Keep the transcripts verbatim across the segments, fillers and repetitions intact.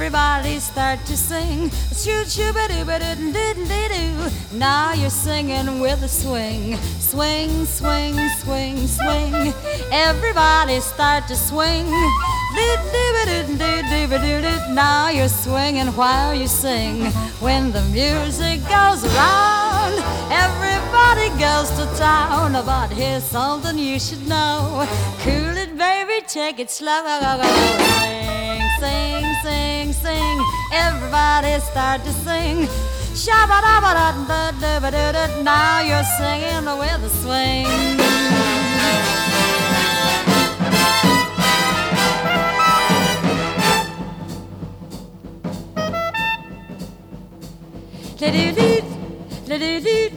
everybody start to sing. Shoot, shoot, ba doo, ba doo, doo, doo, doo. Now you're singing with a swing. Swing, swing, swing, swing. Everybody start to swing. Doo, doo, ba doo, doo, doo, ba doo, doo. Now you're swinging while you sing. When the music goes around, everybody goes to town. But here's something you should know. Cool it, baby, take it slow. Sing, sing, sing, sing. Everybody start to sing. Shabba-dabba-da-da-da-da-da. Now you're singing with a swing. Do-do-do, do-do-do.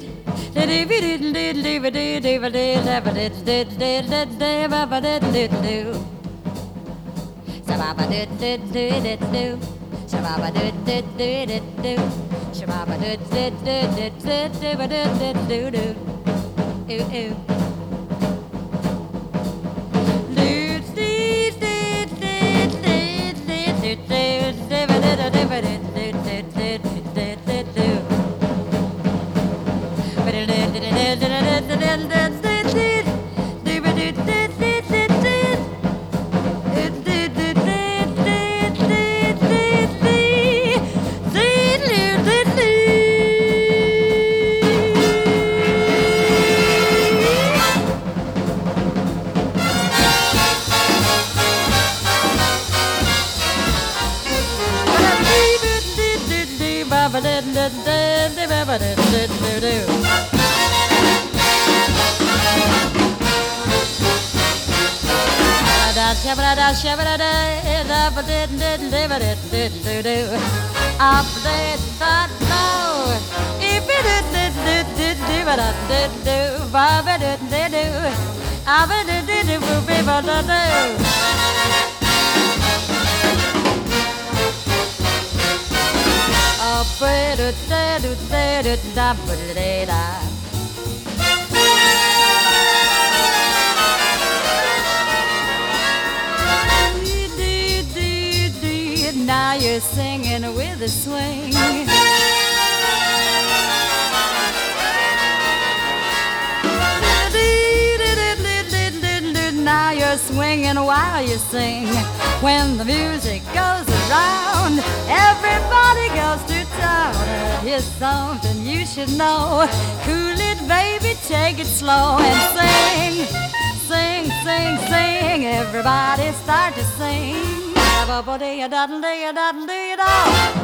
Now you're singing with a swing. Now you're swinging while you sing. When the music goes around, everybody goes to town. And here's something you should know. Cool it, baby, take it slow and sing. Sing, sing, sing. Everybody start to sing. Ba-ba-dee-da-dee-da-dee-da.